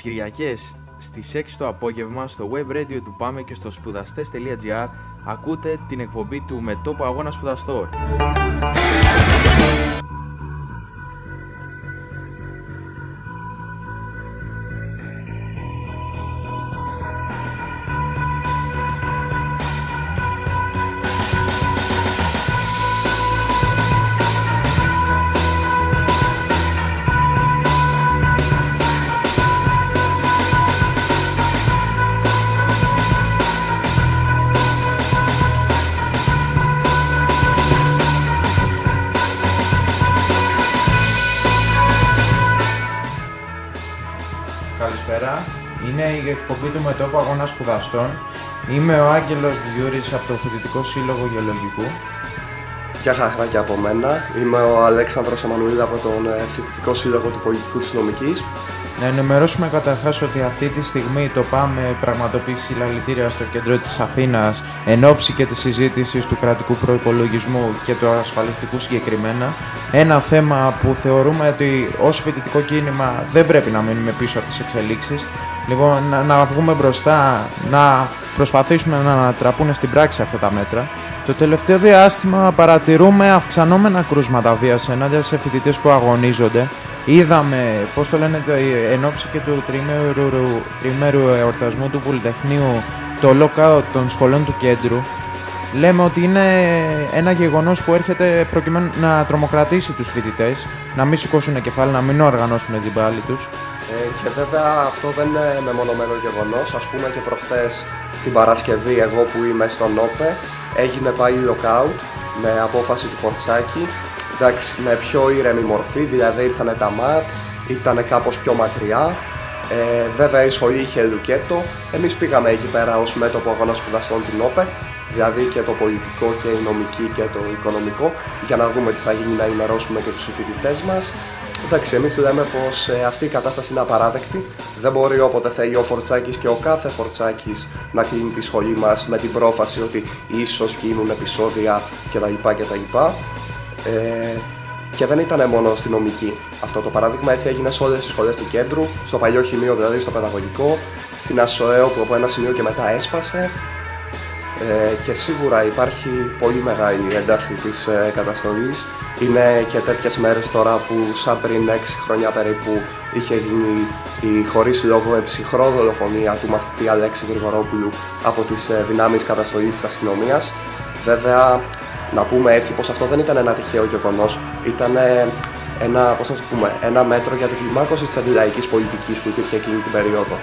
Κυριακές στις 6 το απόγευμα στο web radio του Πάμε και στο σπουδαστές.gr ακούτε την εκπομπή του Με Τόπο Αγώνα Σπουδαστών. Καλησπέρα, είναι η εκπομπή του Με Τόπο Αγώνα Σπουδαστών. Είμαι ο Άγγελος Βιούρης από το Φοιτητικό Σύλλογο Γεωλογικού. Γεια χαρά και από μένα. Είμαι ο Αλέξανδρος Εμμανουήλ από τον Φοιτητικό Σύλλογο του Πολιτικού της Νομικής. Να ενημερώσουμε καταρχάς ότι αυτή τη στιγμή το ΠΑΜΕ πραγματοποιεί συλλαλητήρια στο κέντρο της Αθήνας εν ώψη και της συζήτησης του κρατικού προϋπολογισμού και του ασφαλιστικού συγκεκριμένα. Ένα θέμα που θεωρούμε ότι ως φοιτητικό κίνημα δεν πρέπει να μείνουμε πίσω από τις εξελίξεις. Λοιπόν, να βγούμε μπροστά, να προσπαθήσουμε να ανατραπούν στην πράξη αυτά τα μέτρα. Το τελευταίο διάστημα παρατηρούμε αυξανόμενα κρούσματα βίας ενάντια σε φοιτητές που αγωνίζονται. Είδαμε, εν ώψη και του τριημέρου εορτασμού του Πολυτεχνείου, το lockout των σχολών του κέντρου. Λέμε ότι είναι ένα γεγονός που έρχεται προκειμένου να τρομοκρατήσει τους φοιτητές, να μην σηκώσουν κεφάλι, να μην οργανώσουν την πάλη τους. Και βέβαια αυτό δεν είναι μεμονωμένο γεγονός. Ας πούμε και προχθές την Παρασκευή, εγώ που είμαι στον ΟΠΕ, έγινε πάλι lockout με απόφαση του Φορτσάκη. Εντάξει, με πιο ήρεμη μορφή, δηλαδή ήρθανε τα ΜΑΤ, ήταν κάπως πιο μακριά. Βέβαια η σχολή είχε λουκέτο. Εμείς πήγαμε εκεί πέρα ως μέτωπο αγώνα σπουδαστών την ΟΠΕ, δηλαδή και το πολιτικό και η νομική και το οικονομικό, για να δούμε τι θα γίνει, να ενημερώσουμε και τους συμφοιτητές μας. Εντάξει, εμείς λέμε πως αυτή η κατάσταση είναι απαράδεκτη. Δεν μπορεί όποτε θέλει ο Φορτσάκης και ο κάθε Φορτσάκης να κλείνει τη σχολή μας με την πρόφαση ότι ίσως γίνουν επεισόδια κτλ. Και δεν ήταν μόνο στη νομική αυτό το παράδειγμα, έτσι έγινε σε όλες τις σχολές του κέντρου, στο παλιό χημείο δηλαδή, στο παιδαγωγικό, στην ΑΣΟΕΟ που από ένα σημείο και μετά έσπασε. Και σίγουρα υπάρχει πολύ μεγάλη ένταση της καταστολής. Είναι και τέτοιες μέρες τώρα που σαν πριν 6 χρόνια περίπου είχε γίνει η χωρίς λόγο ψυχρό δολοφονία του μαθητή Αλέξη Γρηγορόπουλου από τις δυνάμεις καταστολής της αστυνομίας. Βέβαια, να πούμε έτσι πως αυτό δεν ήταν ένα τυχαίο γεγονός, ήταν ένα μέτρο για την κλιμάκωση της αντιλαϊκής πολιτικής που υπήρχε εκείνη την περίοδο.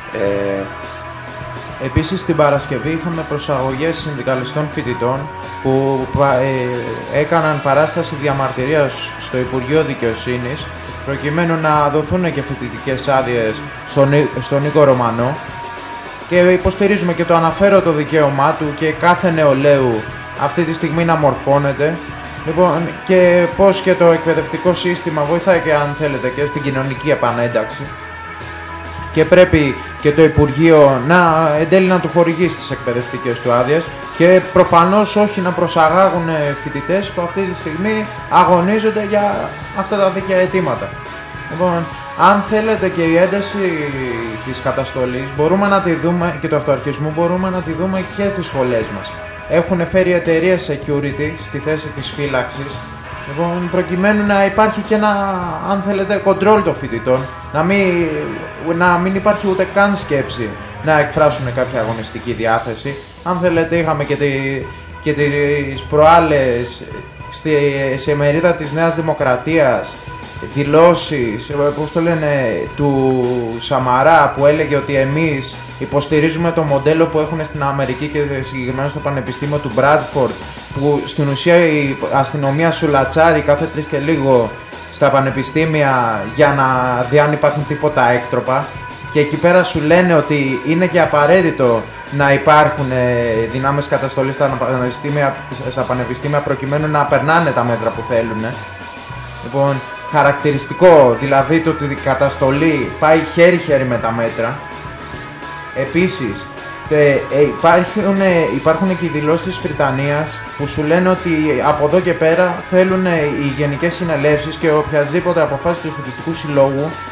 Επίσης την Παρασκευή είχαμε προσαγωγές συνδικαλιστών φοιτητών που έκαναν παράσταση διαμαρτυρίας στο Υπουργείο Δικαιοσύνης προκειμένου να δοθούν και φοιτητικές άδειες στον Νίκο Ρωμανό, και υποστηρίζουμε και το αναφέρω το δικαίωμά του και κάθε νεολαίου αυτή τη στιγμή να μορφώνεται. Λοιπόν, και πώς και το εκπαιδευτικό σύστημα βοηθάει και αν θέλετε και στην κοινωνική επανένταξη, και πρέπει και το Υπουργείο να εν τέλει να του χορηγήσει τις εκπαιδευτικές του άδειες και προφανώς όχι να προσαγάγουν φοιτητές που αυτή τη στιγμή αγωνίζονται για αυτά τα δίκαια αιτήματα. Λοιπόν, αν θέλετε και η ένταση της καταστολής μπορούμε να τη δούμε, και του αυτοαρχισμού μπορούμε να τη δούμε και στις σχολές μας. Έχουν φέρει εταιρείες security στη θέση της φύλαξης, λοιπόν, προκειμένου να υπάρχει και ένα, αν θέλετε, control των φοιτητών, να μην υπάρχει ούτε καν σκέψη να εκφράσουν κάποια αγωνιστική διάθεση. Αν θέλετε, είχαμε και τις προάλλες σε μερίδα της Νέας Δημοκρατίας δηλώσεις, του Σαμαρά, που έλεγε ότι εμείς υποστηρίζουμε το μοντέλο που έχουν στην Αμερική και συγκεκριμένα στο Πανεπιστήμιο του Μπράντφορντ, που στην ουσία η αστυνομία σουλατσάρει κάθε 3 και λίγο στα πανεπιστήμια για να δει αν υπάρχουν τίποτα έκτροπα, και εκεί πέρα σου λένε ότι είναι και απαραίτητο να υπάρχουν δυνάμεις καταστολής στα πανεπιστήμια προκειμένου να περνάνε τα μέτρα που θέλουν. Λοιπόν, χαρακτηριστικό δηλαδή το ότι η καταστολή πάει χέρι-χέρι με τα μέτρα. Επίσης, υπάρχουν και οι δηλώσεις της Βρυτανίας που σου λένε ότι από εδώ και πέρα θέλουν οι γενικές συνελεύσεις και οποιασδήποτε αποφάσεις του Φοιτητικού Συλλόγου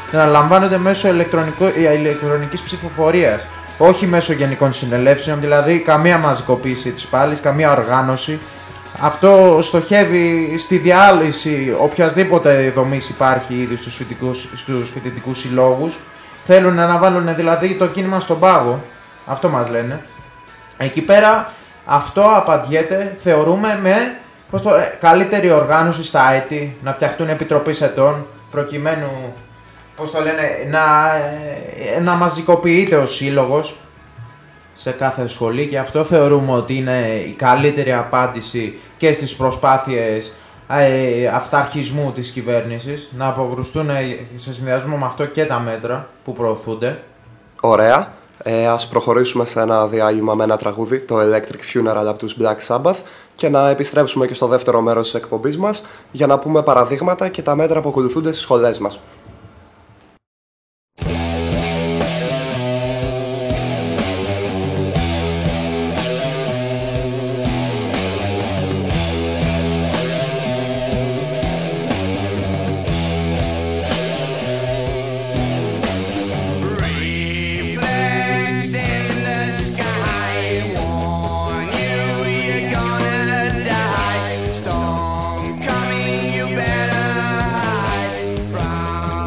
να λαμβάνονται μέσω ηλεκτρονικής ψηφοφορίας, όχι μέσω γενικών συνελεύσεων, δηλαδή καμία μαζικοποίηση της πάλης, καμία οργάνωση. Αυτό στοχεύει στη διάλυση οποιασδήποτε δομής υπάρχει ήδη στους φοιτητικούς συλλόγους. Θέλουν να αναβάλουν δηλαδή το κίνημα στον πάγο, αυτό μας λένε. Εκεί πέρα αυτό απαντιέται, θεωρούμε, με καλύτερη οργάνωση στα έτη, να φτιαχτούν επιτροπές ετών, προκειμένου να μαζικοποιείται ο σύλλογος σε κάθε σχολή, και αυτό θεωρούμε ότι είναι η καλύτερη απάντηση και στις προσπάθειες αυταρχισμού της κυβέρνησης, να αποκρουστούν σε συνδυασμό με αυτό και τα μέτρα που προωθούνται. Ωραία. Ας προχωρήσουμε σε ένα διάλειμμα με ένα τραγούδι, το Electric Funeral από τους Black Sabbath, και να επιστρέψουμε και στο δεύτερο μέρος της εκπομπής μας για να πούμε παραδείγματα και τα μέτρα που ακολουθούνται στις σχολές μας. Storm coming, you better hide from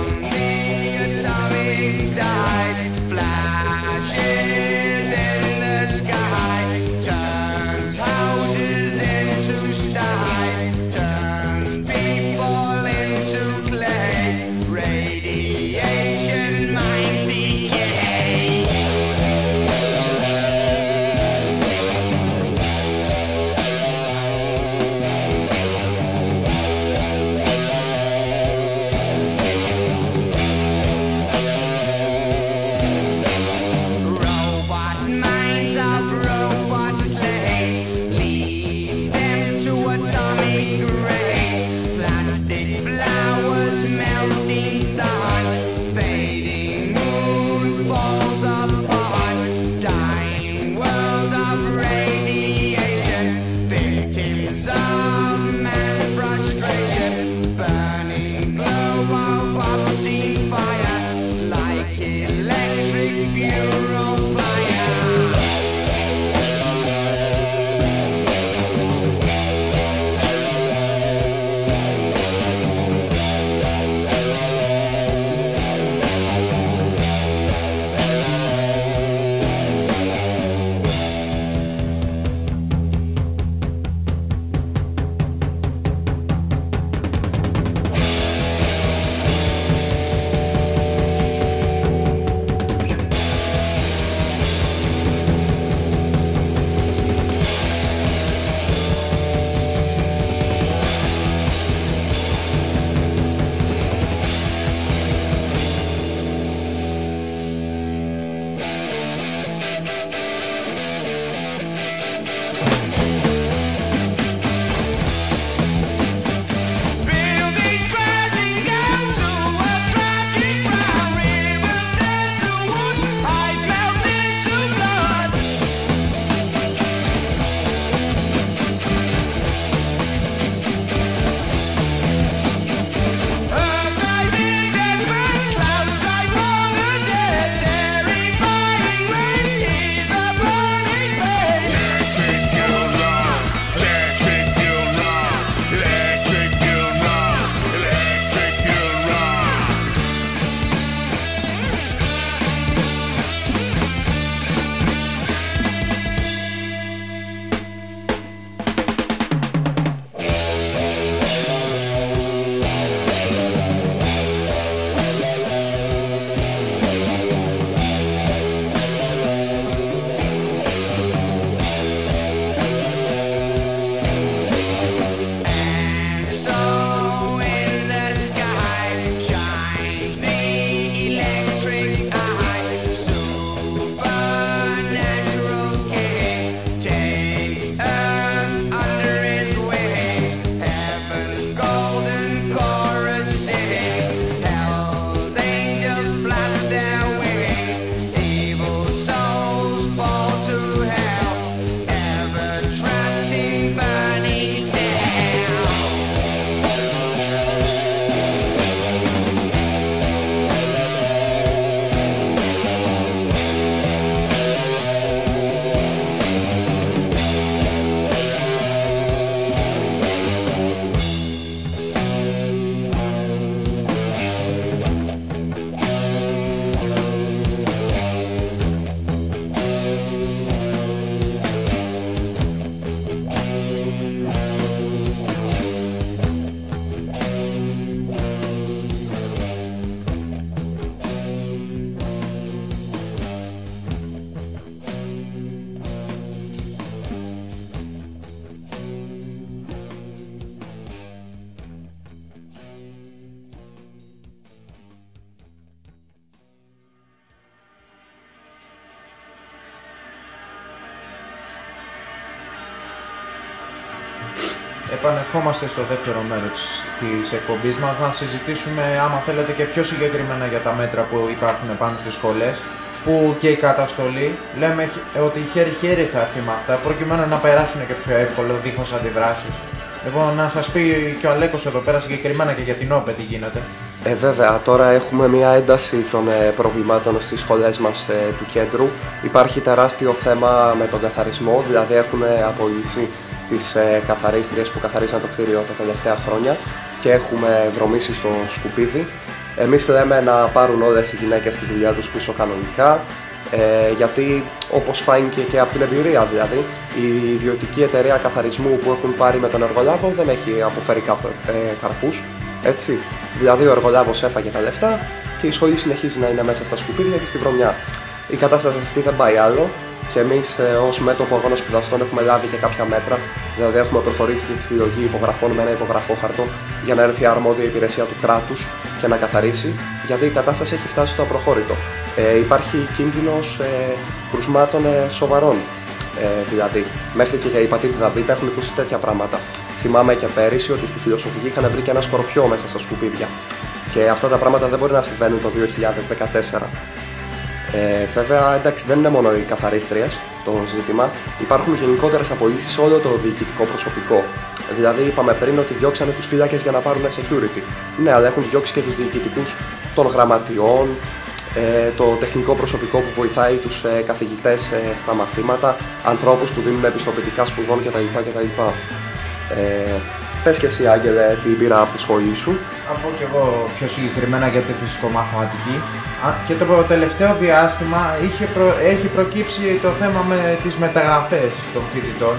επανερχόμαστε στο δεύτερο μέρος της εκπομπής μας να συζητήσουμε, άμα θέλετε, και πιο συγκεκριμένα για τα μέτρα που υπάρχουν πάνω στις σχολές, που και η καταστολή λέμε ότι χέρι-χέρι θα έρθει με αυτά, προκειμένου να περάσουν και πιο εύκολο, δίχως αντιδράσεις. Λοιπόν, να σας πει και ο Αλέκος εδώ πέρα συγκεκριμένα και για την ΟΠΕ τι γίνεται. Βέβαια, τώρα έχουμε μια ένταση των προβλημάτων στις σχολές μας του κέντρου. Υπάρχει τεράστιο θέμα με τον καθαρισμό, δηλαδή έχουν απολύσει τις καθαρίστριες που καθαρίζαν το κτίριο τα τελευταία χρόνια και έχουμε βρωμίσει στο σκουπίδι. Εμείς λέμε να πάρουν όλες οι γυναίκες τη δουλειά τους πίσω κανονικά, γιατί όπως φάνηκε και από την εμπειρία, δηλαδή η ιδιωτική εταιρεία καθαρισμού που έχουν πάρει με τον εργολάβο δεν έχει αποφέρει καρπούς, έτσι. Δηλαδή ο εργολάβος έφαγε τα λεφτά και η σχολή συνεχίζει να είναι μέσα στα σκουπίδια και στη βρωμιά. Η κατάσταση αυτή δεν πάει άλλο και εμείς ως μέτωπο αγώνων σπουδαστών έχουμε λάβει και κάποια μέτρα. Δηλαδή έχουμε προχωρήσει στη συλλογή υπογραφών με ένα υπογραφόχαρτο για να έρθει η αρμόδια υπηρεσία του κράτους και να καθαρίσει, γιατί η κατάσταση έχει φτάσει στο απροχώρητο. Υπάρχει κίνδυνος κρουσμάτων σοβαρών. Δηλαδή, μέχρι και για υπατήτηδα Β έχουν ακούσει τέτοια πράγματα. Θυμάμαι και πέρυσι ότι στη φιλοσοφική είχαν βρει και ένα σκορπιό μέσα στα σκουπίδια. Και αυτά τα πράγματα δεν μπορεί να συμβαίνουν το 2014. Βέβαια, εντάξει, δεν είναι μόνο οι καθαρίστριες το ζήτημα. Υπάρχουν γενικότερες απολύσεις σε όλο το διοικητικό προσωπικό. Δηλαδή, είπαμε πριν ότι διώξανε τους φύλακες για να πάρουν security. Ναι, αλλά έχουν διώξει και τους διοικητικούς των γραμματιών, το τεχνικό προσωπικό που βοηθάει τους καθηγητές στα μαθήματα, ανθρώπους που δίνουν επιστοποιητικά σπουδών κτλ. Πες και εσύ, Άγγελε, την πήρα από τη σχολή σου. Θα πω κι εγώ πιο συγκεκριμένα για τη φυσικομαθηματική. Και το τελευταίο διάστημα έχει προκύψει το θέμα με τις μεταγραφές των φοιτητών.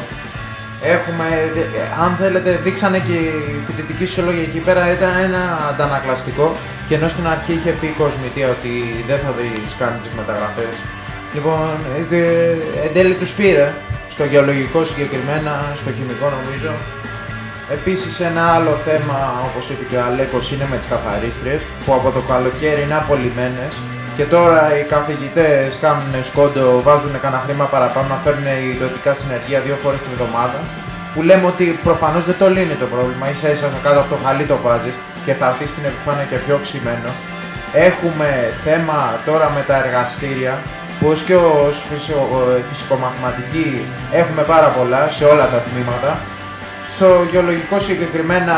Αν θέλετε, δείξανε και οι φοιτητικοί σύλλογοι εκεί πέρα, ήταν ένα αντανακλαστικό, και ενώ στην αρχή είχε πει η Κοσμητεία ότι δεν θα τις κάνει τις μεταγραφές. Λοιπόν, εν τέλει τους πήρε, στο γεωλογικό συγκεκριμένα, στο χημικό νομίζω. Επίσης ένα άλλο θέμα, όπως είπε και ο Αλέκος, είναι με τις καθαρίστριες, που από το καλοκαίρι είναι απολυμμένες και τώρα οι καθηγητές κάνουν σκόντο, βάζουν κανένα χρήμα παραπάνω να φέρουν ιδιωτικά συνεργεία 2 φορές τη βδομάδα, που λέμε ότι προφανώς δεν το λύνει το πρόβλημα, ίσα-ίσα κάτω από το χαλί το βάζεις και θα έρθει στην επιφάνεια και πιο οξυμένο. Έχουμε θέμα τώρα με τα εργαστήρια, που ως και ως φυσικομαθηματικοί έχουμε πάρα πολλά σε όλα τα τμήματα. Στο γεωλογικό συγκεκριμένα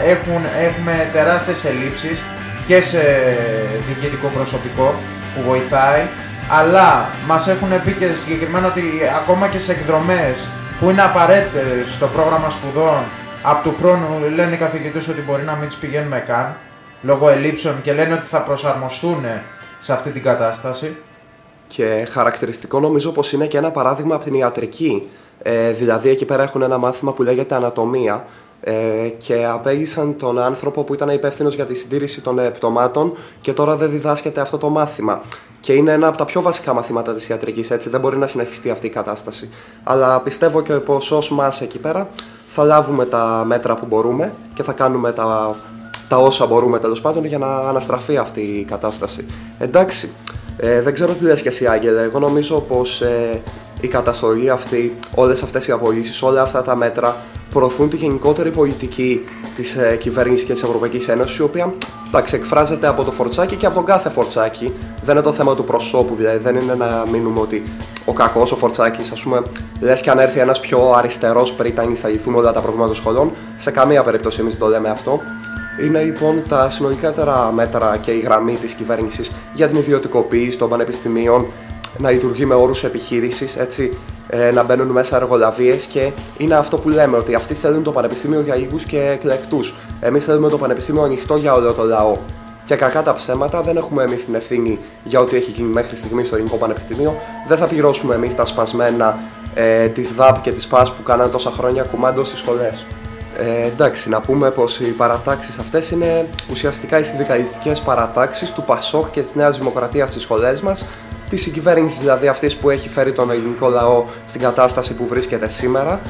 έχουμε τεράστιες ελλείψεις και σε διοικητικό προσωπικό που βοηθάει, αλλά μας έχουν πει και συγκεκριμένα ότι ακόμα και σε εκδρομές που είναι απαραίτητες στο πρόγραμμα σπουδών, από του χρόνου λένε οι καθηγητές ότι μπορεί να μην τις πηγαίνουμε καν λόγω ελλείψεων, και λένε ότι θα προσαρμοστούν σε αυτή την κατάσταση. Και χαρακτηριστικό νομίζω πως είναι και ένα παράδειγμα από την ιατρική. Δηλαδή εκεί πέρα έχουν ένα μάθημα που λέγεται ανατομία και απέλυσαν τον άνθρωπο που ήταν υπεύθυνος για τη συντήρηση των πτωμάτων και τώρα δεν διδάσκεται αυτό το μάθημα. Και είναι ένα από τα πιο βασικά μαθήματα της ιατρικής, έτσι δεν μπορεί να συνεχιστεί αυτή η κατάσταση. Αλλά πιστεύω και πως ως μας εκεί πέρα θα λάβουμε τα μέτρα που μπορούμε και θα κάνουμε τα όσα μπορούμε τέλος πάντων για να αναστραφεί αυτή η κατάσταση. Εντάξει, δεν ξέρω τι λες και εσύ, Άγγελε. Εγώ νομίζω πως η καταστολή αυτή, όλες αυτές οι απολύσεις, όλα αυτά τα μέτρα προωθούν τη γενικότερη πολιτική της κυβέρνησης και της Ευρωπαϊκής Ένωσης, η οποία εκφράζεται από το φορτσάκι και από τον κάθε φορτσάκι. Δεν είναι το θέμα του προσώπου, δηλαδή δεν είναι να μείνουμε ότι ο κακός ο φορτσάκης, ας πούμε, λες και αν έρθει ένας πιο αριστερός πρίτανης θα λυθούν όλα τα προβλήματα των σχολών. Σε καμία περίπτωση εμείς δεν το λέμε αυτό. Είναι λοιπόν τα συνολικότερα μέτρα και η γραμμή της κυβέρνησης για την ιδιωτικοποίηση των πανεπιστημίων, να λειτουργεί με όρους επιχείρησης, έτσι, να μπαίνουν μέσα εργολαβίες, και είναι αυτό που λέμε, ότι αυτοί θέλουν το πανεπιστήμιο για λίγους και εκλεκτούς. Εμείς θέλουμε το πανεπιστήμιο ανοιχτό για όλο το λαό. Και κακά τα ψέματα, δεν έχουμε εμείς την ευθύνη για ό,τι έχει γίνει μέχρι στιγμή στο ελληνικό πανεπιστήμιο. Δεν θα πληρώσουμε εμείς τα σπασμένα της ΔΑΠ και της ΠΑΣ που κάναν τόσα χρόνια κουμάντο στις σχολές. Εντάξει, να πούμε πως οι παρατάξεις αυτές είναι ουσιαστικά οι συνδικαλιστικές παρατάξεις του ΠΑΣΟΚ και της Νέας Δημοκρατίας στις σχολές μας, της συγκυβέρνησης δηλαδή αυτής που έχει φέρει τον ελληνικό λαό στην κατάσταση που βρίσκεται σήμερα.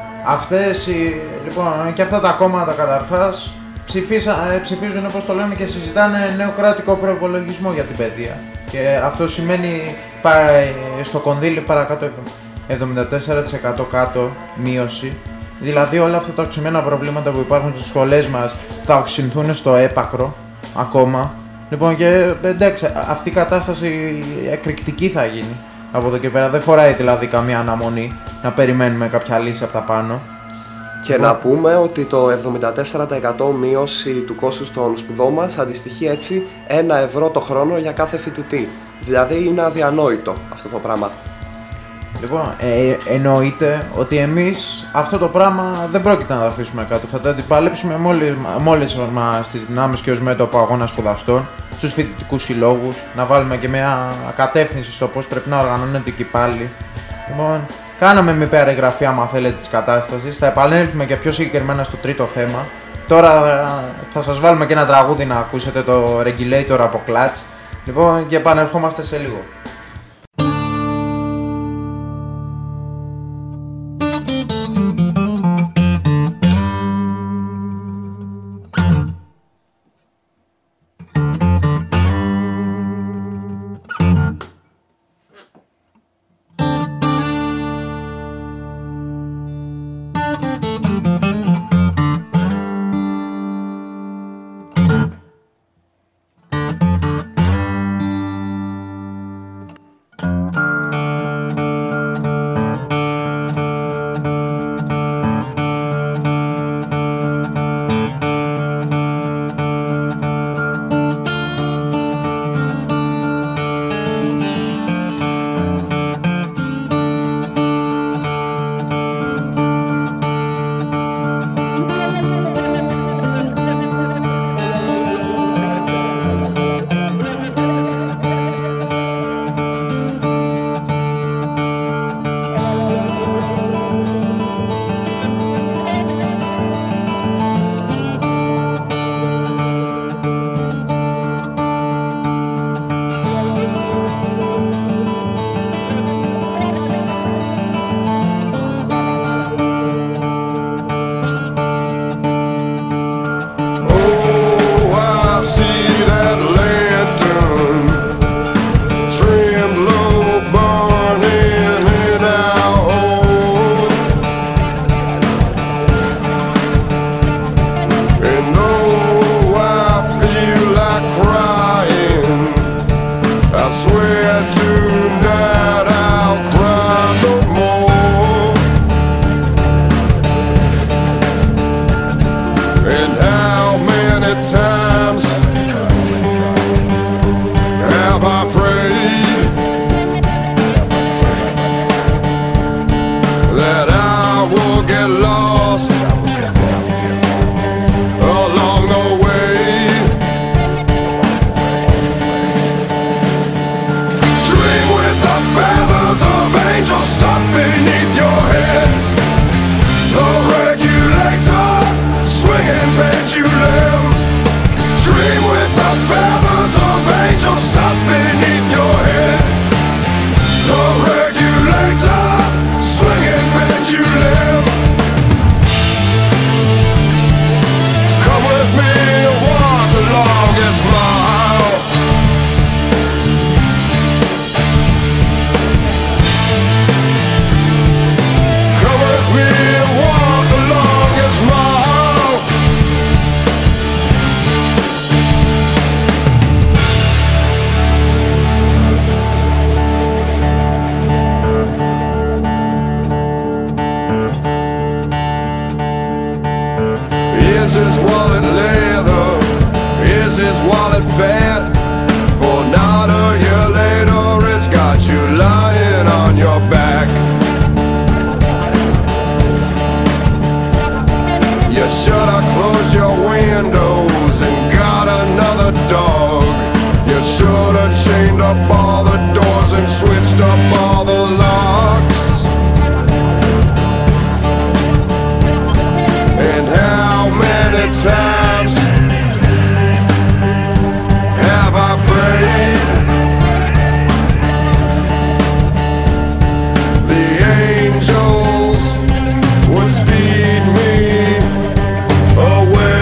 Λοιπόν, και αυτά τα κόμματα καταρχάς ψηφίζουν, όπως το λένε, και συζητάνε νέο κράτικο προϋπολογισμό για την παιδεία. Και αυτό σημαίνει στο κονδύλι παρακάτω 74% κάτω μείωση. Δηλαδή όλα αυτά τα οξυμένα προβλήματα που υπάρχουν στις σχολές μας θα οξυνθούν στο έπακρο ακόμα. Λοιπόν, και εντάξει, αυτή η κατάσταση εκρηκτική θα γίνει από εδώ και πέρα. Δεν χωράει δηλαδή καμία αναμονή να περιμένουμε κάποια λύση από τα πάνω. Και να πούμε ότι το 74% μείωση του κόστους των σπουδών μας αντιστοιχεί έτσι 1 ευρώ το χρόνο για κάθε φοιτητή. Δηλαδή είναι αδιανόητο αυτό το πράγμα. Λοιπόν, εννοείται ότι εμείς αυτό το πράγμα δεν πρόκειται να το αφήσουμε κάτω. Θα το αντιπαλέψουμε μόλις μας τις δυνάμεις και ως μέτωπο αγώνα σπουδαστών, στους φοιτητικούς συλλόγους, να βάλουμε και μια κατεύθυνση στο πώς πρέπει να οργανώνεται εκεί πάλι. Λοιπόν, κάναμε μια περιγραφή, άμα θέλετε, της κατάστασης. Θα επανέλθουμε και πιο συγκεκριμένα στο τρίτο θέμα. Τώρα θα σας βάλουμε και ένα τραγούδι να ακούσετε, το Regulator από Clutch. Λοιπόν, και επανερχόμαστε σε λίγο.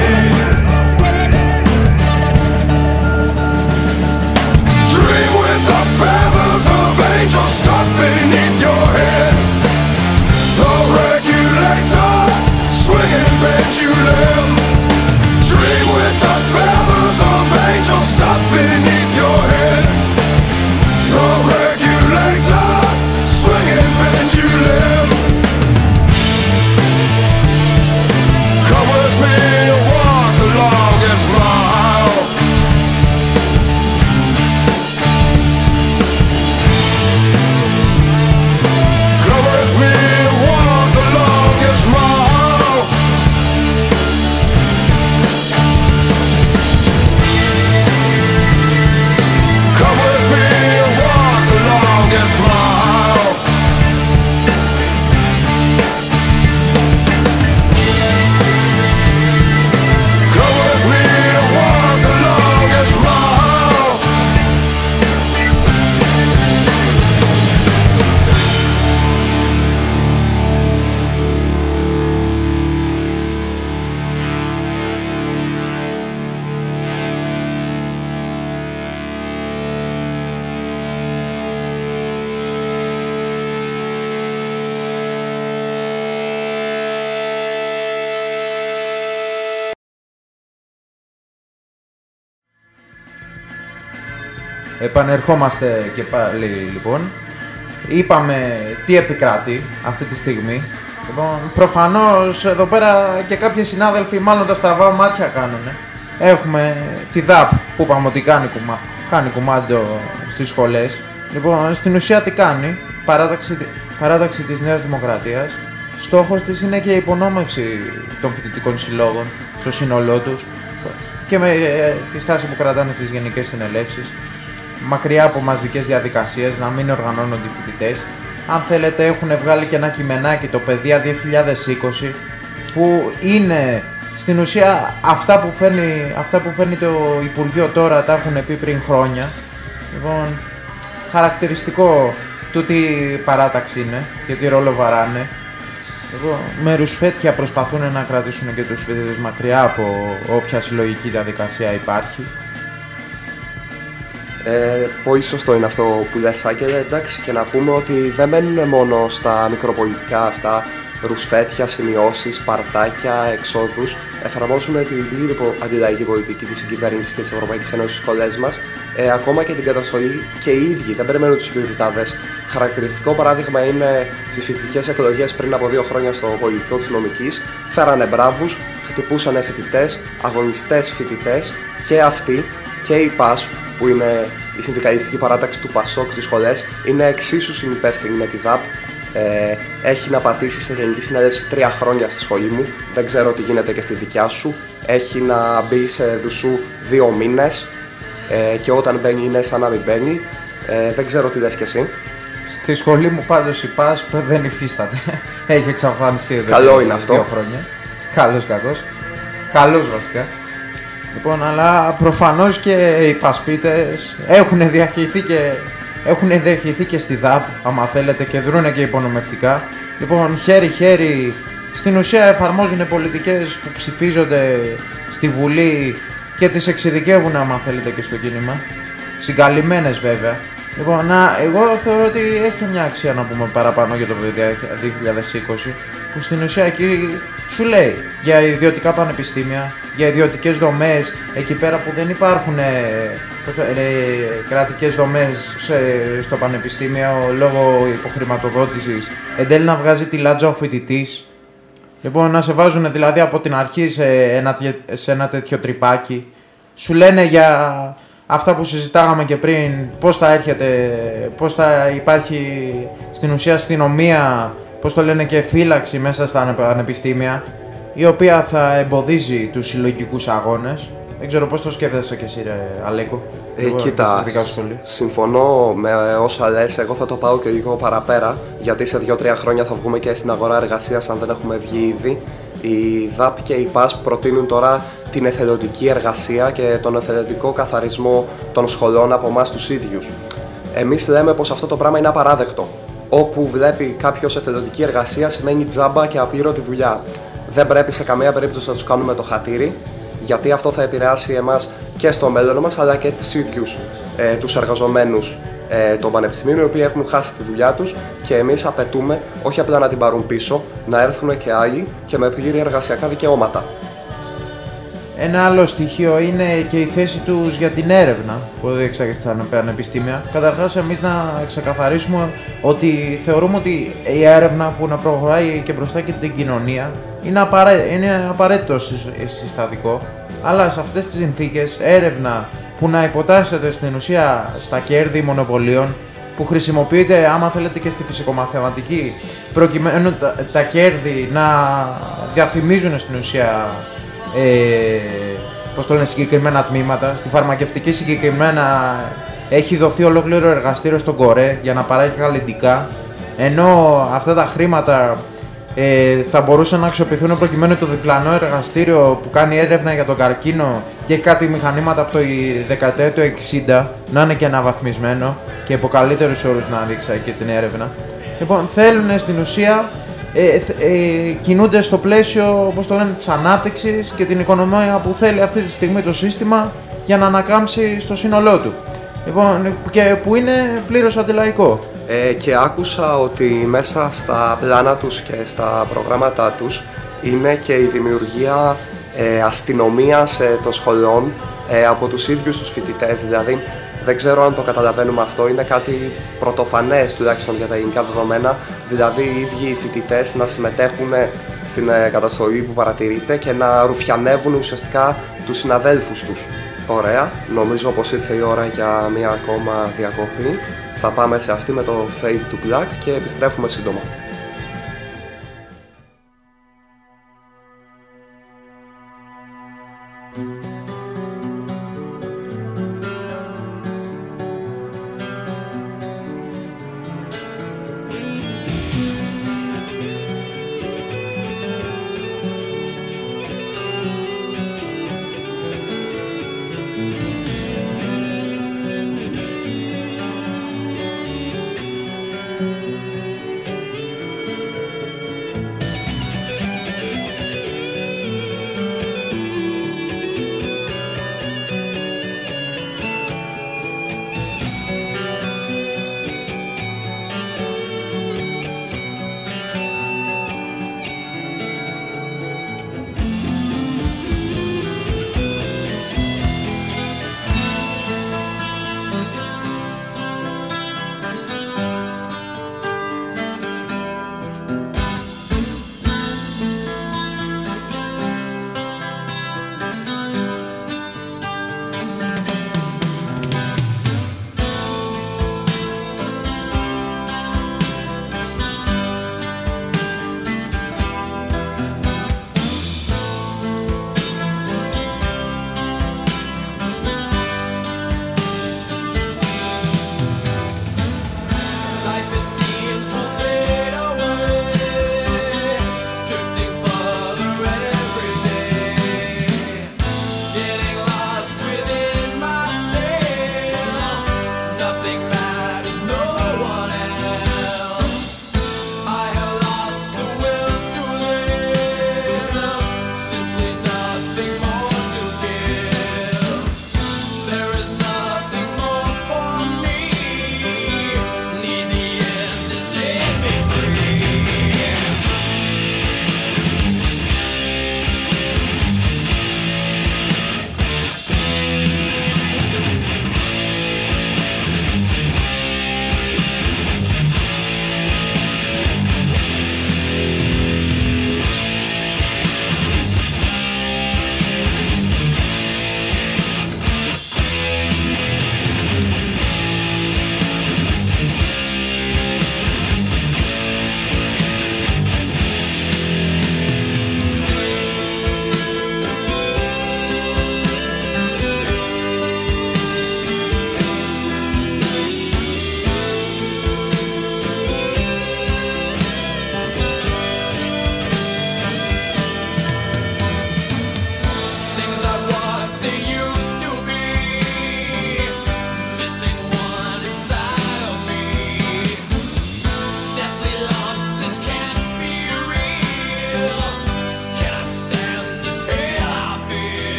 Dream with Επανερχόμαστε και πάλι λοιπόν. Είπαμε τι επικρατεί αυτή τη στιγμή. Λοιπόν, προφανώς εδώ πέρα και κάποιοι συνάδελφοι μάλλον τα στραβά μάτια κάνουν. Έχουμε τη ΔΑΠ που είπαμε ότι κάνει κουμάντο στις σχολές. Λοιπόν, στην ουσία τι κάνει, παράταξη της Νέας Δημοκρατίας. Στόχος της είναι και η υπονόμευση των φοιτητικών συλλόγων στο σύνολό τους και με τη στάση που κρατάνε στις γενικές συνελεύσεις, μακριά από μαζικές διαδικασίες, να μην οργανώνονται οι φοιτητές. Αν θέλετε, έχουν βγάλει και ένα κειμενάκι, το Παιδεία 2020, που είναι στην ουσία αυτά που φέρνει το Υπουργείο τώρα, τα έχουν πει πριν χρόνια. Λοιπόν, χαρακτηριστικό του τι παράταξη είναι και τι ρόλο βαράνε. Με ρουσφέτια προσπαθούν να κρατήσουν και τους φοιτητές μακριά από όποια συλλογική διαδικασία υπάρχει. Πολύ σωστό είναι αυτό που λες, Άγγελε, εντάξει, και να πούμε ότι δεν μένουν μόνο στα μικροπολιτικά αυτά ρουσφέτια, σημειώσεις, παρτάκια, εξόδους. Εφαρμόζουν την πλήρη αντιλαϊκή πολιτική της κυβέρνησης και της Ευρωπαϊκής Ένωσης στις σχολές μας, ακόμα και την καταστολή και οι ίδιοι, δεν περιμένουν τους υπηρετάδες. Χαρακτηριστικό παράδειγμα είναι στις φοιτητικές εκλογές πριν από 2 χρόνια στο πολιτικό της νομικής. Φέρανε μπράβους, χτυπούσαν φοιτητές, αγωνιστές φοιτητές και αυτοί και η ΠΑΣ, που είναι η συνδικαλιστική παράταξη του ΠΑΣΟΚ στις σχολές, είναι εξίσου συνυπεύθυνη με τη ΔΑΠ. Έχει να πατήσει σε γενική συνέλευση 3 χρόνια στη σχολή μου. Δεν ξέρω τι γίνεται και στη δικιά σου. Έχει να μπει σε δουσού 2 μήνες και όταν μπαίνει είναι σαν να μην μπαίνει. Δεν ξέρω τι λες κι εσύ. Στη σχολή μου πάντως η ΠΑΣ δεν υφίσταται. Έχει εξαφανιστεί εδώ Καλό είναι αυτό. 2 χρόνια. Καλός κακός. Καλός βασικά. Λοιπόν, αλλά προφανώς και οι πασπίτες έχουν διαχειριστεί και στη ΔΑΠ, άμα θέλετε, και δρούνε και υπονομευτικά. Λοιπόν, χέρι-χέρι, στην ουσία εφαρμόζουν πολιτικές που ψηφίζονται στη Βουλή και τις εξειδικεύουν, άμα θέλετε, και στο κίνημα. Συγκαλυμμένες βέβαια. Λοιπόν, εγώ θεωρώ ότι έχει μια αξία να πούμε παραπάνω για το 2020, που στην ουσία εκεί σου λέει για ιδιωτικά πανεπιστήμια, για ιδιωτικές δομές, εκεί πέρα που δεν υπάρχουν κρατικές δομές στο πανεπιστήμιο λόγω υποχρηματοδότησης, εν τέλει να βγάζει τη λάτζα ο φοιτητής. Λοιπόν, να σε βάζουν δηλαδή από την αρχή σε ένα τέτοιο τρυπάκι. Σου λένε για αυτά που συζητάγαμε και πριν, πώς θα υπάρχει στην ουσία αστυνομία, πώς το λένε, και φύλαξη μέσα στα πανεπιστήμια, η οποία θα εμποδίζει τους συλλογικούς αγώνες. Δεν ξέρω πώς το σκέφτεσαι και εσύ, ρε Αλέκο. Κοίτα, συμφωνώ με όσα λες. Εγώ θα το πάω και λίγο παραπέρα, γιατί σε 2-3 χρόνια θα βγούμε και στην αγορά εργασίας, αν δεν έχουμε βγει ήδη. Η ΔΑΠ και η ΠΑΣ προτείνουν τώρα την εθελοντική εργασία και τον εθελοντικό καθαρισμό των σχολών από εμάς τους ίδιους. Εμείς λέμε πως αυτό το πράγμα είναι απαράδεκτο. Όπου βλέπει κάποιος εθελοντική εργασία σημαίνει τζάμπα και απείρωτη δουλειά. Δεν πρέπει σε καμία περίπτωση να τους κάνουμε το χατήρι, γιατί αυτό θα επηρεάσει εμάς και στο μέλλον μας, αλλά και τους ίδιους τους εργαζομένους των πανεπιστημίων, οι οποίοι έχουν χάσει τη δουλειά τους, και εμείς απαιτούμε όχι απλά να την πάρουν πίσω, να έρθουν και άλλοι και με πλήρη εργασιακά δικαιώματα. Ένα άλλο στοιχείο είναι και η θέση τους για την έρευνα που διεξάγεται στα πανεπιστήμια. Καταρχάς, εμείς να ξεκαθαρίσουμε ότι θεωρούμε ότι η έρευνα που να προχωράει και μπροστά και την κοινωνία είναι απαραίτητο συστατικό, αλλά σε αυτές τις συνθήκες έρευνα που να υποτάσσεται στην ουσία στα κέρδη μονοπωλίων, που χρησιμοποιείται, άμα θέλετε, και στη φυσικομαθηματική, προκειμένου τα κέρδη να διαφημίζουν στην ουσία συγκεκριμένα τμήματα. Στη φαρμακευτική συγκεκριμένα έχει δοθεί ολόκληρο εργαστήριο στον Κορέ για να παράγει καλλιντικά, ενώ αυτά τα χρήματα θα μπορούσαν να αξιοποιηθούν προκειμένου το διπλανό εργαστήριο που κάνει έρευνα για τον καρκίνο και κάτι μηχανήματα από το δεκαετία του 60 να είναι και αναβαθμισμένο και υπό καλύτερους όρους να δείξει και την έρευνα. Λοιπόν, θέλουν στην ουσία κινούνται στο πλαίσιο, όπως το λένε, της ανάπτυξης και την οικονομία που θέλει αυτή τη στιγμή το σύστημα για να ανακάμψει στο σύνολό του. Λοιπόν, και που είναι πλήρως αντιλαϊκό. Και άκουσα ότι μέσα στα πλάνα τους και στα προγράμματά τους είναι και η δημιουργία αστυνομίας των σχολών από τους ίδιους τους φοιτητές. Δηλαδή Δεν ξέρω αν το καταλαβαίνουμε αυτό, είναι κάτι πρωτοφανές τουλάχιστον για τα ελληνικά δεδομένα, δηλαδή οι ίδιοι οι φοιτητές να συμμετέχουν στην καταστολή που παρατηρείται και να ρουφιανεύουν ουσιαστικά τους συναδέλφους τους. Ωραία, νομίζω πως ήρθε η ώρα για μία ακόμα διακοπή. Θα πάμε σε αυτή με το Fade to Black και επιστρέφουμε σύντομα.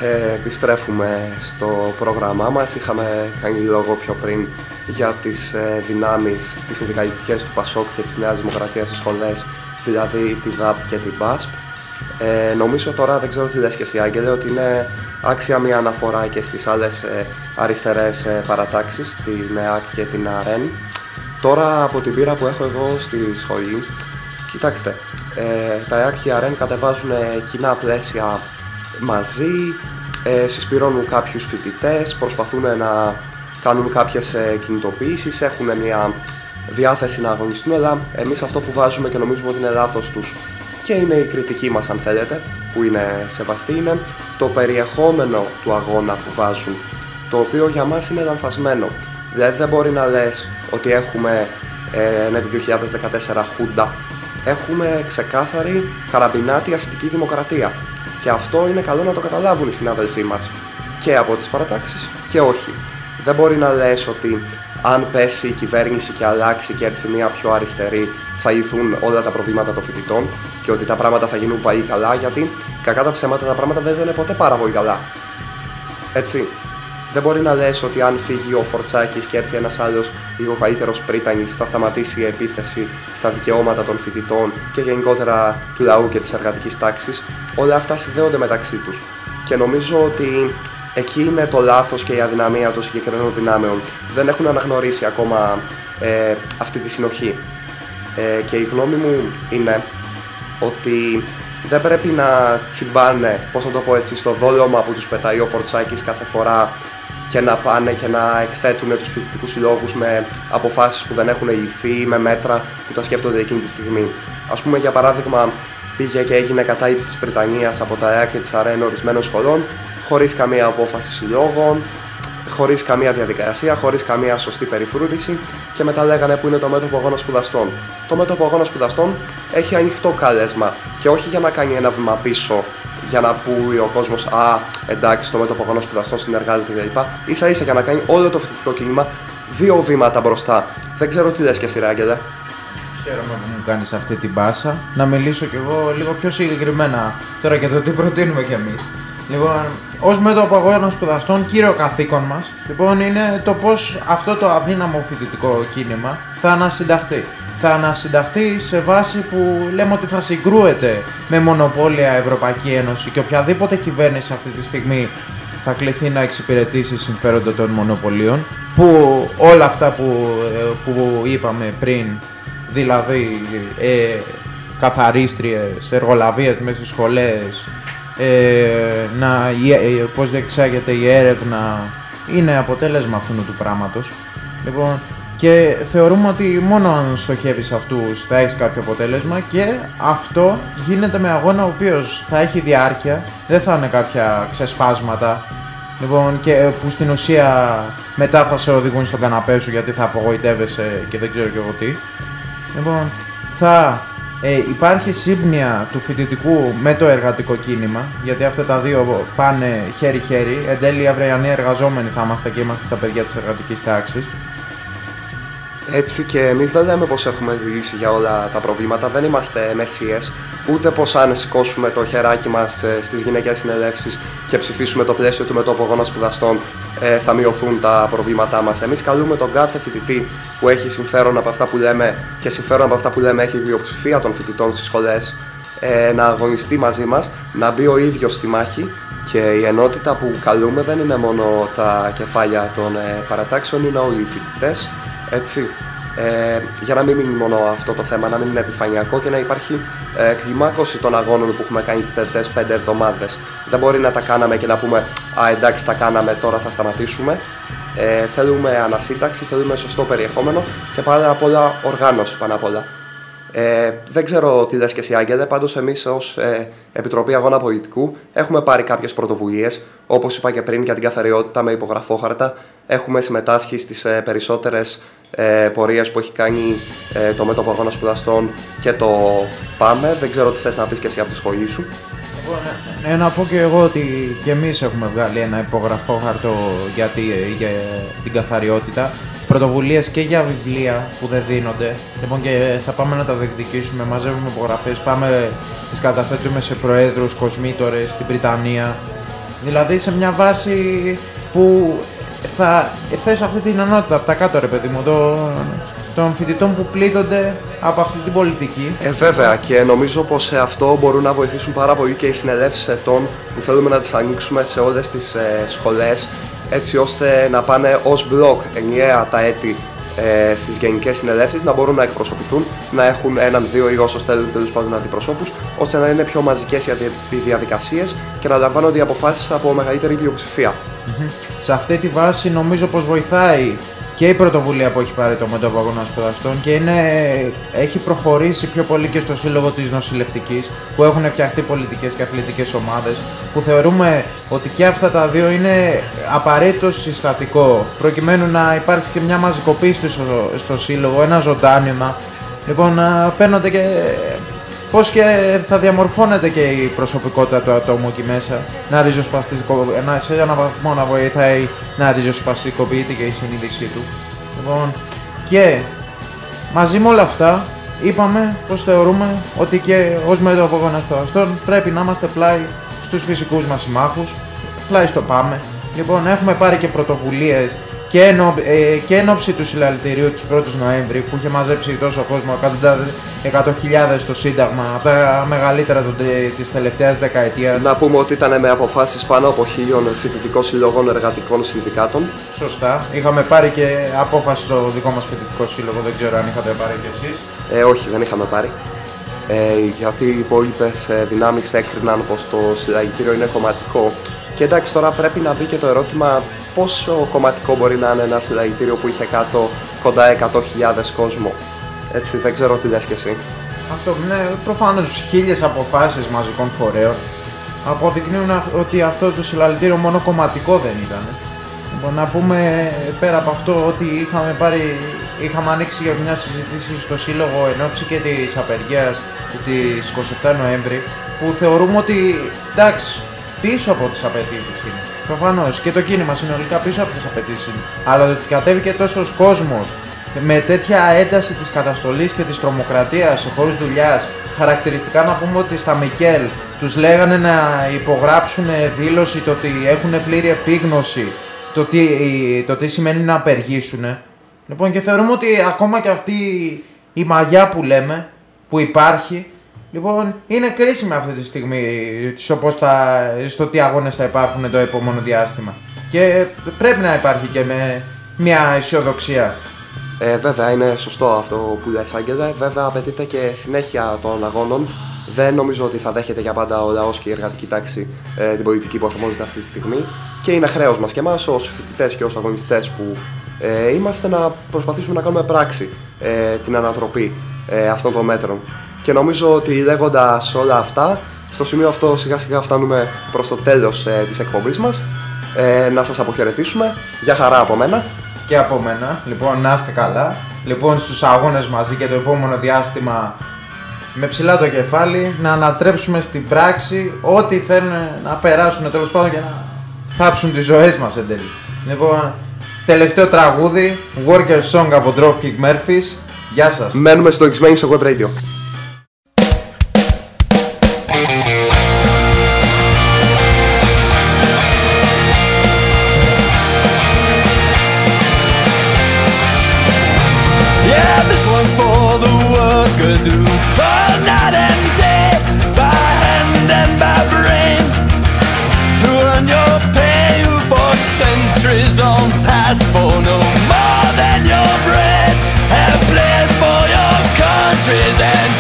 Επιστρέφουμε στο πρόγραμμά μας. Είχαμε κάνει λόγο πιο πριν για τις δυνάμεις, τις συνδικαλιστικές του ΠΑΣΟΚ και της Νέας Δημοκρατίας στις σχολές, δηλαδή τη ΔΑΠ και την ΠΑΣΠ. Νομίζω τώρα, δεν ξέρω τι λες και εσύ Άγγελε, ότι είναι άξια μια αναφορά και στις άλλες αριστερές παρατάξεις, την ΕΑΚ και την ΑΡΕΝ. Τώρα από την πείρα που έχω εγώ στη σχολή, κοιτάξτε, τα ΕΑΚ και η ΑΡΕΝ κατεβάζουν κοινά πλαίσια μαζί, συσπηρώνουν κάποιους φοιτητές, προσπαθούν να κάνουν κάποιες κινητοποιήσεις, έχουν μια διάθεση να αγωνιστούν, αλλά εμείς αυτό που βάζουμε και νομίζουμε ότι είναι λάθος τους και είναι η κριτική μας αν θέλετε, που είναι σεβαστή, είναι το περιεχόμενο του αγώνα που βάζουν, το οποίο για μας είναι λανθασμένο. Δηλαδή δεν μπορεί να λες ότι έχουμε το 2014 χούντα, έχουμε ξεκάθαρη καραμπινάτη αστική δημοκρατία. Και αυτό είναι καλό να το καταλάβουν οι συνάδελφοί μας και από τις παρατάξεις και όχι. Δεν μπορεί να λες ότι αν πέσει η κυβέρνηση και αλλάξει και έρθει μια πιο αριστερή θα λυθούν όλα τα προβλήματα των φοιτητών και ότι τα πράγματα θα γίνουν πολύ καλά, γιατί κακά τα ψέματα τα πράγματα δεν είναι ποτέ πάρα πολύ καλά. Έτσι. Δεν μπορεί να λες ότι αν φύγει ο Φορτσάκης και έρθει ένας άλλος λίγο καλύτερος πρίτανης θα σταματήσει η επίθεση στα δικαιώματα των φοιτητών και γενικότερα του λαού και της εργατικής τάξης. Όλα αυτά συνδέονται μεταξύ τους. Και νομίζω ότι εκεί είναι το λάθος και η αδυναμία των συγκεκριμένων δυνάμεων. Δεν έχουν αναγνωρίσει ακόμα αυτή τη συνοχή. Και η γνώμη μου είναι ότι δεν πρέπει να τσιμπάνε, πώς να το πω έτσι, στο δόλωμα που τους πετάει ο Φορτσάκης κάθε φορά και να πάνε και να εκθέτουν τους φοιτητικούς συλλόγους με αποφάσεις που δεν έχουν ληφθεί, με μέτρα που τα σκέφτονται εκείνη τη στιγμή. Ας πούμε, για παράδειγμα, πήγε και έγινε κατάληψη της Βρυτανίας από τα ΕΑ και της ΑΡΕΝ ορισμένων σχολών, χωρίς καμία απόφαση συλλόγων, χωρίς καμία διαδικασία, χωρίς καμία σωστή περιφρούρηση και μετά λέγανε που είναι το μέτωπο αγώνα σπουδαστών. Το μέτωπο αγώνα σπουδαστών έχει ανοιχτό κάλεσμα και όχι για να κάνει ένα βήμα πίσω, για να πει ο κόσμος «Α, εντάξει, το μέτωπο αγώνα σπουδαστών συνεργάζεται» κλπ. Ίσα ίσα για να κάνει όλο το φοιτητικό κίνημα 2 βήματα μπροστά. Δεν ξέρω τι λες και εσύ, Άγγελε. Χαίρομαι που μου κάνεις αυτή την πάσα. Να μιλήσω κι εγώ λίγο πιο συγκεκριμένα τώρα για το τι προτείνουμε κι εμείς. Λοιπόν, ως μέτωπο αγώνα σπουδαστών, κύριο καθήκον μας λοιπόν, είναι το πώς αυτό το αδύναμο φοιτητικό κίνημα θα ανασυνταχθεί. Θα ανασυνταχθεί σε βάση που λέμε ότι θα συγκρούεται με μονοπόλια Ευρωπαϊκή Ένωση και οποιαδήποτε κυβέρνηση αυτή τη στιγμή θα κληθεί να εξυπηρετήσει συμφέροντα των μονοπωλίων, που όλα αυτά που είπαμε πριν, δηλαδή καθαρίστριες, εργολαβίες μέσα στις σχολές, πώς διεξάγεται η έρευνα, είναι αποτέλεσμα αυτού του πράγματος. Λοιπόν, και θεωρούμε ότι μόνο αν στοχεύεις αυτούς θα έχεις κάποιο αποτέλεσμα και αυτό γίνεται με αγώνα ο οποίος θα έχει διάρκεια, δεν θα είναι κάποια ξεσπάσματα, λοιπόν, και που στην ουσία μετά θα σε οδηγούν στον καναπέ σου γιατί θα απογοητεύεσαι και δεν ξέρω και εγώ τι. Λοιπόν, θα υπάρχει σύμπνοια του φοιτητικού με το εργατικό κίνημα, γιατί αυτά τα δύο πάνε χέρι-χέρι. Εν τέλει, οι αυριανοί εργαζόμενοι θα είμαστε και είμαστε τα παιδιά της εργατικής τάξης. Έτσι, και εμείς δεν λέμε πως έχουμε λύσει για όλα τα προβλήματα, δεν είμαστε μεσίες, ούτε πως αν σηκώσουμε το χεράκι μας στις γυναικές συνελεύσεις και ψηφίσουμε το πλαίσιο του μετώπου αγώνα σπουδαστών θα μειωθούν τα προβλήματά μας. Εμείς καλούμε τον κάθε φοιτητή που έχει συμφέρον από αυτά που λέμε και συμφέρον από αυτά που λέμε έχει η πλειοψηφία των φοιτητών στις σχολές να αγωνιστεί μαζί μας, να μπει ο ίδιος στη μάχη, και η ενότητα που καλούμε δεν είναι μόνο τα κεφάλια των παρατάξεων, είναι όλοι οι φοιτητές. Έτσι, για να μην μείνει μόνο αυτό το θέμα, να μην είναι επιφανειακό και να υπάρχει κλιμάκωση των αγώνων που έχουμε κάνει τις τελευταίες 5 εβδομάδες. Δεν μπορεί να τα κάναμε και να πούμε «Α, εντάξει, τα κάναμε, τώρα θα σταματήσουμε». Θέλουμε ανασύνταξη, θέλουμε σωστό περιεχόμενο και πάρα απ' όλα οργάνωση πάνω απ' όλα. Δεν ξέρω τι λες και εσύ, Άγγελε, πάντως εμείς ως Επιτροπή Αγώνα Πολιτικού έχουμε πάρει κάποιες πρωτοβουλίες, όπως είπα και πριν, για την καθαριότητα με υπογραφόχαρτα. Έχουμε συμμετάσχει στις περισσότερες πορείες που έχει κάνει το μέτωπο αγώνα σπουδαστών και το ΠΑΜΕ. Δεν ξέρω τι θες να πεις και εσύ από τη σχολή σου. Να πω και εγώ ότι και εμείς έχουμε βγάλει ένα υπογραφόχαρτο για την καθαριότητα. Πρωτοβουλίες και για βιβλία που δεν δίνονται. Λοιπόν, και θα πάμε να τα διεκδικήσουμε. Μαζεύουμε υπογραφές, πάμε, τις καταθέτουμε σε προέδρους, κοσμήτορες στην Βρυτανία. Δηλαδή σε μια βάση που θα θες αυτή την ενότητα από τα κάτω, ρε παιδί μου, των φοιτητών που πλήττονται από αυτή την πολιτική. Βέβαια, και νομίζω πως σε αυτό μπορούν να βοηθήσουν πάρα πολύ και οι συνελεύσεις ετών που θέλουμε να τις ανοίξουμε σε όλες τις σχολές, έτσι ώστε να πάνε ως μπλοκ ενιαία τα έτη στις γενικές συνελεύσεις, να μπορούν να εκπροσωπηθούν, να έχουν έναν, δύο ή όσους θέλουν τέλος πάντων αντιπροσώπους, ώστε να είναι πιο μαζικές οι διαδικασίες και να λαμβάνονται οι αποφάσεις από μεγαλύτερη πλειοψηφία. Σε αυτή τη βάση νομίζω πως βοηθάει και η πρωτοβουλία που έχει πάρει το Μέτωπο Αγώνων Σπουδαστών και έχει προχωρήσει πιο πολύ και στο σύλλογο της νοσηλευτικής, που έχουν φτιαχτεί πολιτικές και αθλητικές ομάδες, που θεωρούμε ότι και αυτά τα δύο είναι απαραίτητο συστατικό προκειμένου να υπάρξει και μια μαζικοποίηση στο σύλλογο, ένα ζωντάνημα. Λοιπόν, παίρνονται και πώς και θα διαμορφώνεται και η προσωπικότητα του ατόμου εκεί μέσα, σε έναν βαθμό να βοηθάει να ριζοσπαστικοποιείται και η συνείδησή του. Λοιπόν, και μαζί με όλα αυτά είπαμε πως θεωρούμε ότι και ως Μέτωπο Αγώνων Σπουδαστών πρέπει να είμαστε πλάι στους φυσικούς μας συμμάχους, πλάι στο πάμε. Λοιπόν, έχουμε πάρει και πρωτοβουλίες και εν ώψη του συλλαλητηρίου του 1ου Νοέμβρη, που είχε μαζέψει τόσο κόσμο, 100.000 στο Σύνταγμα, από τα μεγαλύτερα της τελευταίας δεκαετίας. Να πούμε ότι ήταν με αποφάσεις πάνω από 1.000 φοιτητικών συλλογών εργατικών συνδικάτων. Σωστά. Είχαμε πάρει και απόφαση στο δικό μας φοιτητικό σύλλογο, δεν ξέρω αν είχατε πάρει κι εσείς. Όχι, δεν είχαμε πάρει. Γιατί οι υπόλοιπες δυνάμεις έκριναν πως το συλλαλητήριο είναι κομματικό. Και εντάξει, τώρα πρέπει να μπει και το ερώτημα πόσο κομματικό μπορεί να είναι ένα συλλαλητήριο που είχε κάτω κοντά 100.000 κόσμο. Έτσι, δεν ξέρω τι λες και εσύ. Αυτό, ναι, προφανώς 1.000 αποφάσεις μαζικών φορέων αποδεικνύουν ότι αυτό το συλλαλητήριο μόνο κομματικό δεν ήταν. Λοιπόν, να πούμε πέρα από αυτό ότι είχαμε ανοίξει για μια συζήτηση στο Σύλλογο εν ώψη και της απεργίας της 27 Νοέμβρη, που θεωρούμε ότι εντάξει, πίσω από τις απαιτήσεις είναι. Προφανώς και το κίνημα συνολικά πίσω από τις απαιτήσεις είναι. Αλλά ότι κατέβηκε τόσος κόσμος με τέτοια ένταση της καταστολής και της τρομοκρατίας σε χώρους δουλειάς, χαρακτηριστικά να πούμε ότι στα Μικέλ τους λέγανε να υπογράψουν δήλωση το ότι έχουν πλήρη επίγνωση το τι σημαίνει να απεργήσουν. Λοιπόν, και θεωρούμε ότι ακόμα και αυτή η μαγιά που λέμε, που υπάρχει, λοιπόν, είναι κρίσιμη αυτή τη στιγμή στο τι αγώνες θα υπάρχουν το επόμενο διάστημα. Και πρέπει να υπάρχει και με μια αισιοδοξία. Βέβαια, είναι σωστό αυτό που λες, Άγγελε. Βέβαια, απαιτείται και συνέχεια των αγώνων. Δεν νομίζω ότι θα δέχεται για πάντα ο λαός και η εργατική τάξη την πολιτική που εφαρμόζεται αυτή τη στιγμή. Και είναι χρέος μας και εμάς, ως φοιτητές και ως αγωνιστές που είμαστε, να προσπαθήσουμε να κάνουμε πράξη την ανατροπή αυτών των μέτρων. Και νομίζω ότι λέγοντας όλα αυτά, στο σημείο αυτό σιγά σιγά φτάνουμε προς το τέλος της εκπομπής μας. Να σας αποχαιρετήσουμε. Γεια χαρά από μένα. Και από μένα. Λοιπόν, να είστε καλά. Λοιπόν, στους αγώνες μαζί και το επόμενο διάστημα, με ψηλά το κεφάλι, να ανατρέψουμε στην πράξη ό,τι θέλουν να περάσουν τέλος πάντων και να θάψουν τις ζωές μας εν τέλει. Λοιπόν, τελευταίο τραγούδι, Worker Song από Dropkick Murphys. Γεια σας. Μένουμε στο X-Men στο Web Radio. Who toil night and day by hand and by brain to earn your pay, who for centuries long past for no more than your bread have bled for your countries and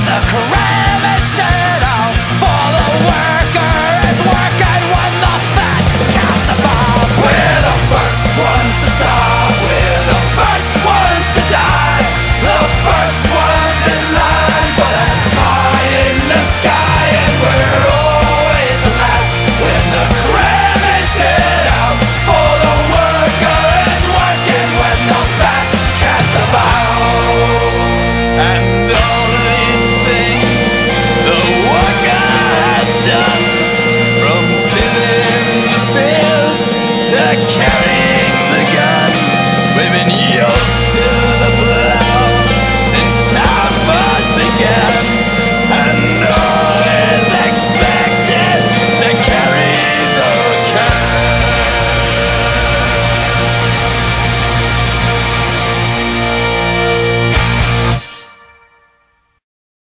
the crime is shared out for the worker is working when the fat counts above. We're the first ones to start, we're the first ones to die, the first ones in line for that pie in the sky, and we're always the last when the crime is shared out for the worker is working when the fat counts above. And all these things the worker has done, from tilling the fields to carrying the gun, we've been yoked to